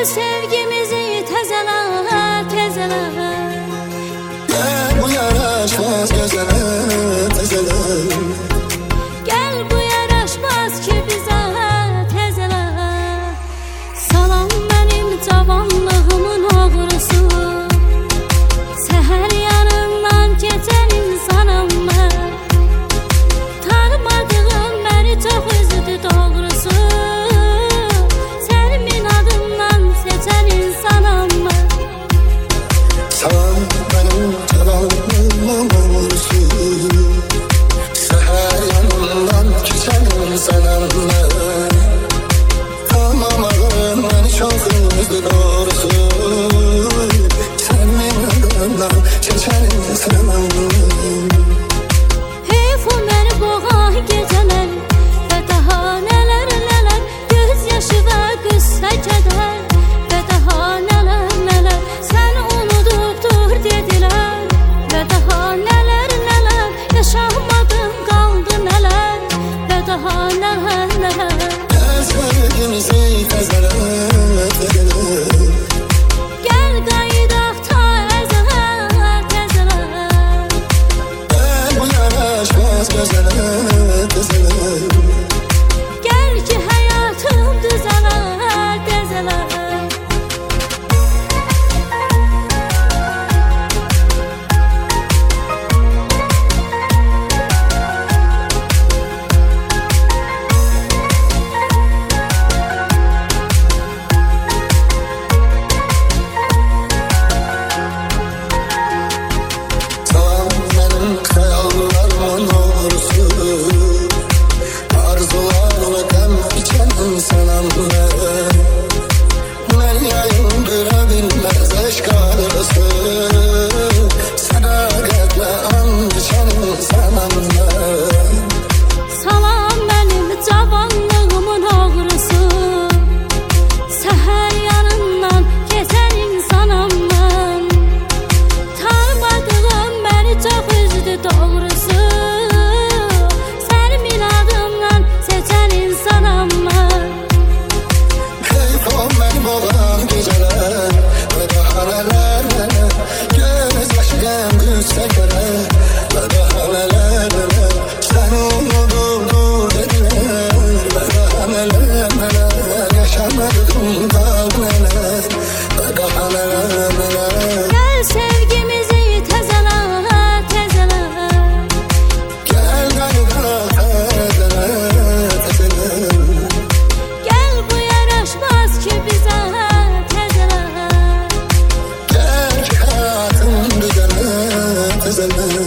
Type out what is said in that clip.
sevgimizi təzələ, təzələ. Gəl bu yaraşmaz gözələ, təzələ. Gəl bu yaraşmaz ki bizə, təzələ. Salam mənim cavanlığımın oğrusu, səhər yanından keçən insanam mən. Tanımadığım məni çox üzdü doğrusu, sənin adından seçən insanam mən. Salam mənim cavanlığımın oğrusu, səhər yanından keçən insanam mən. Tanımadığım məni çox üzdü doğrusu, sənin adından seçən insanam mən. Heyf o məni boğan gecələr və daha nələr, nələr, göz yaşı və qıssa kədər və daha nələr, nələr, səni unudubdur dedilər və daha nələr, nələr, yaşamadım qaldı nələr və daha nələr, nələr. Gəl sevgimizi təzələ, təzələ. Gəl qayıdaq ta əzələ, təzələ. Gəl bu yaraşmaz gözələ, təzələ. Gəl ki həyatım düzələ, təzələ. Salam mənim xəyallarımın oğrusu, arzularla qəm içən insanam mən. Mən yayındıra bilməz eşq arısı, sədaqətlə and içən insanam mən. Salam mənim cavanlığımın oğrusu, səhər yanından keçən insanam mən. Tanımadığım məni çox üzdü doğrusu, sənin adından seçən insanam mən. Heyf o məni boğan gecələr və daha nələr, nələr, göz yaşı qəm qüssə kədər və daha nələr, nələr, səni unudubdur dedilər və daha nələr, nələr, yaşamadığım qaldı nələr və daha nələr, nələr. Gəl sevgimizi təzələ, təzələ. Gəl qayıdaq təzələ, təzələ. Gəl bu yaraşmaz ki bizə, təzələ. Gəl ki həyatım düzələ, təzələ.